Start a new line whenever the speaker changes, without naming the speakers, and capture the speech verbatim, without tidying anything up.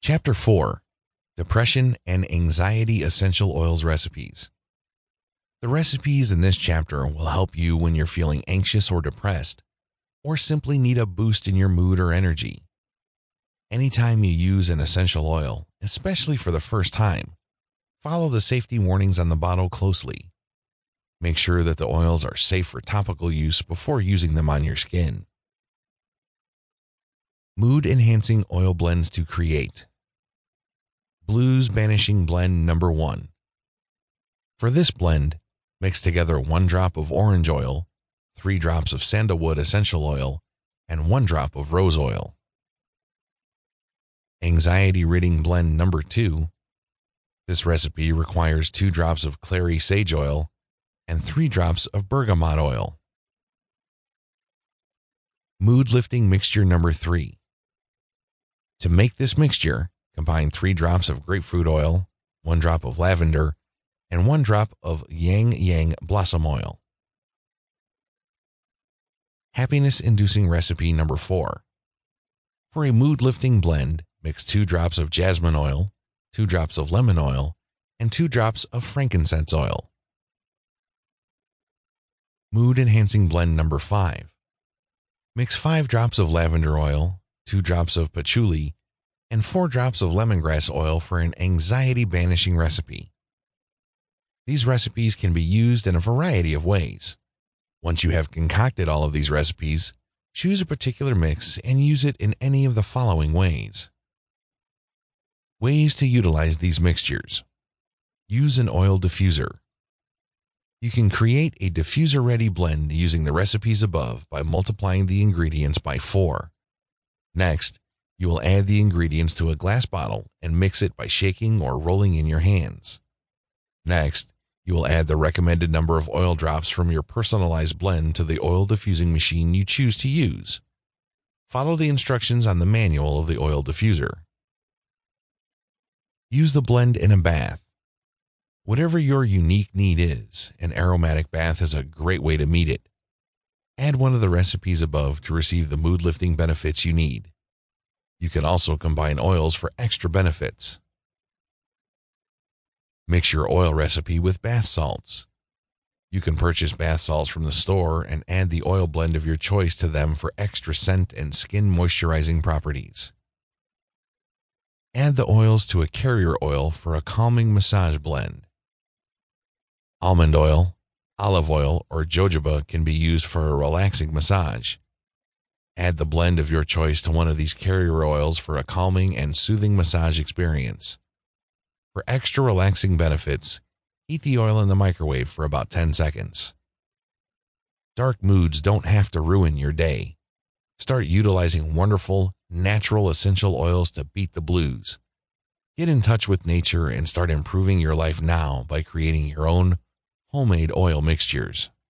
Chapter four. Depression and Anxiety Essential Oils Recipes. The recipes in this chapter will help you when you're feeling anxious or depressed, or simply need a boost in your mood or energy. Anytime you use an essential oil, especially for the first time, follow the safety warnings on the bottle closely. Make sure that the oils are safe for topical use before using them on your skin. Mood Enhancing Oil Blends to create. Blues Banishing Blend Number one. For this blend, mix together one drop of orange oil, three drops of sandalwood essential oil, and one drop of rose oil. Anxiety Ridding Blend Number two. This recipe requires two drops of clary sage oil and three drops of bergamot oil. Mood Lifting Mixture Number three. To make this mixture, combine three drops of grapefruit oil, one drop of lavender, and one drop of Yang Yang blossom oil. Happiness-inducing recipe number four. For a mood-lifting blend, mix two drops of jasmine oil, two drops of lemon oil, and two drops of frankincense oil. Mood-enhancing blend number five. Mix five drops of lavender oil, two drops of patchouli, and four drops of lemongrass oil for an anxiety-banishing recipe. These recipes can be used in a variety of ways. Once you have concocted all of these recipes, choose a particular mix and use it in any of the following ways. Ways to utilize these mixtures. Use an oil diffuser. You can create a diffuser-ready blend using the recipes above by multiplying the ingredients by four. Next, you will add the ingredients to a glass bottle and mix it by shaking or rolling in your hands. Next, you will add the recommended number of oil drops from your personalized blend to the oil diffusing machine you choose to use. Follow the instructions on the manual of the oil diffuser. Use the blend in a bath. Whatever your unique need is, an aromatic bath is a great way to meet it. Add one of the recipes above to receive the mood-lifting benefits you need. You can also combine oils for extra benefits. Mix your oil recipe with bath salts. You can purchase bath salts from the store and add the oil blend of your choice to them for extra scent and skin moisturizing properties. Add the oils to a carrier oil for a calming massage blend. Almond oil, olive oil, or jojoba can be used for a relaxing massage. Add the blend of your choice to one of these carrier oils for a calming and soothing massage experience. For extra relaxing benefits, heat the oil in the microwave for about ten seconds. Dark moods don't have to ruin your day. Start utilizing wonderful, natural essential oils to beat the blues. Get in touch with nature and start improving your life now by creating your own homemade oil mixtures.